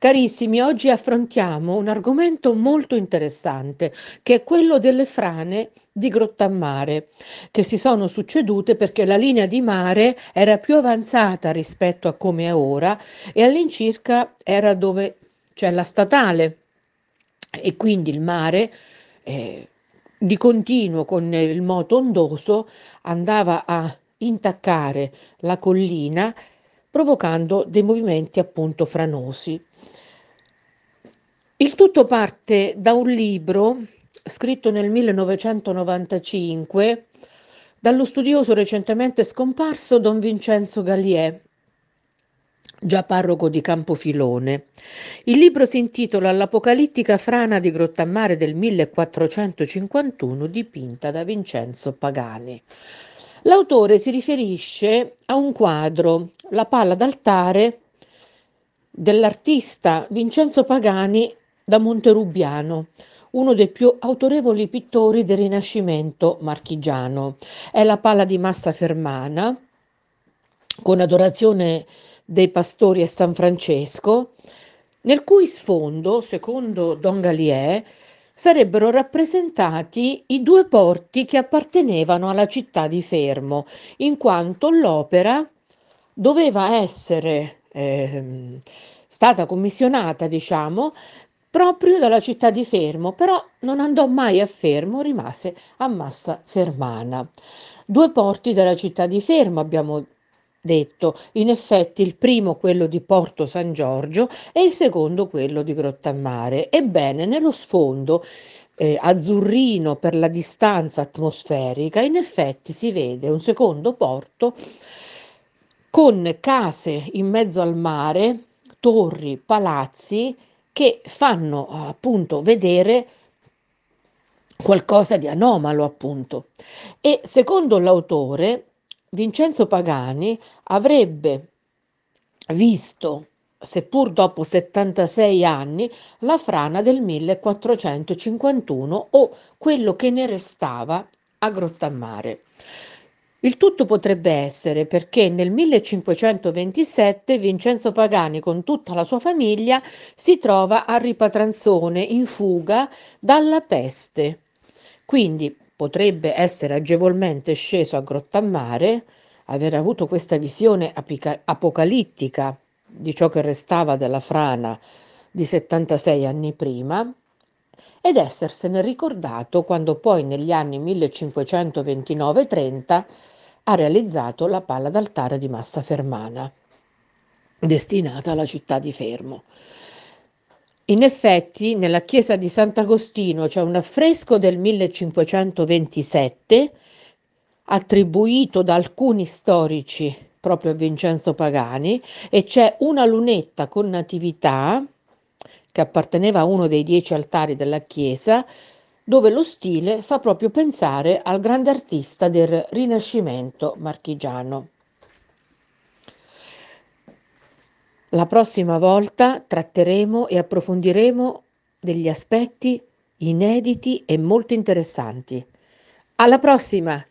Carissimi, oggi affrontiamo un argomento molto interessante, che è quello delle frane di Grottammare, che si sono succedute perché la linea di mare era più avanzata rispetto a come è ora e all'incirca era dove c'è la statale e quindi il mare eh, di continuo con il moto ondoso andava a intaccare la collina provocando dei movimenti appunto franosi. Il tutto parte da un libro scritto nel 1995 dallo studioso recentemente scomparso Don Vincenzo Gallier, già parroco di Campofilone. Il libro si intitola L'apocalittica frana di Grottammare del 1451, dipinta da Vincenzo Pagani. L'autore si riferisce a un quadro, La palla d'altare, dell'artista Vincenzo Pagani da Monterubiano, uno dei più autorevoli pittori del Rinascimento marchigiano. È la palla di Massa Fermana, con adorazione dei pastori a San Francesco, nel cui sfondo, secondo Don Gallier, sarebbero rappresentati i due porti che appartenevano alla città di Fermo, in quanto l'opera doveva essere stata commissionata, diciamo, proprio dalla città di Fermo, però non andò mai a Fermo, rimase a Massa Fermana. Due porti della città di Fermo, abbiamo detto, in effetti il primo quello di Porto San Giorgio e il secondo quello di Grottammare. Ebbene, nello sfondo azzurrino per la distanza atmosferica, in effetti si vede un secondo porto con case in mezzo al mare, torri, palazzi che fanno appunto vedere qualcosa di anomalo, appunto. E secondo l'autore, Vincenzo Pagani avrebbe visto, seppur dopo 76 anni, la frana del 1451 o quello che ne restava a Grottammare. Il tutto potrebbe essere perché nel 1527 Vincenzo Pagani con tutta la sua famiglia si trova a Ripatranzone in fuga dalla peste. Quindi potrebbe essere agevolmente sceso a Grottammare, aver avuto questa visione apocalittica di ciò che restava della frana di 76 anni prima ed essersene ricordato quando poi negli anni 1529-30 ha realizzato la palla d'altare di Massa Fermana, destinata alla città di Fermo. In effetti, nella chiesa di Sant'Agostino c'è un affresco del 1527 attribuito da alcuni storici proprio a Vincenzo Pagani e c'è una lunetta con natività che apparteneva a uno dei 10 altari della chiesa, dove lo stile fa proprio pensare al grande artista del Rinascimento marchigiano. La prossima volta tratteremo e approfondiremo degli aspetti inediti e molto interessanti. Alla prossima!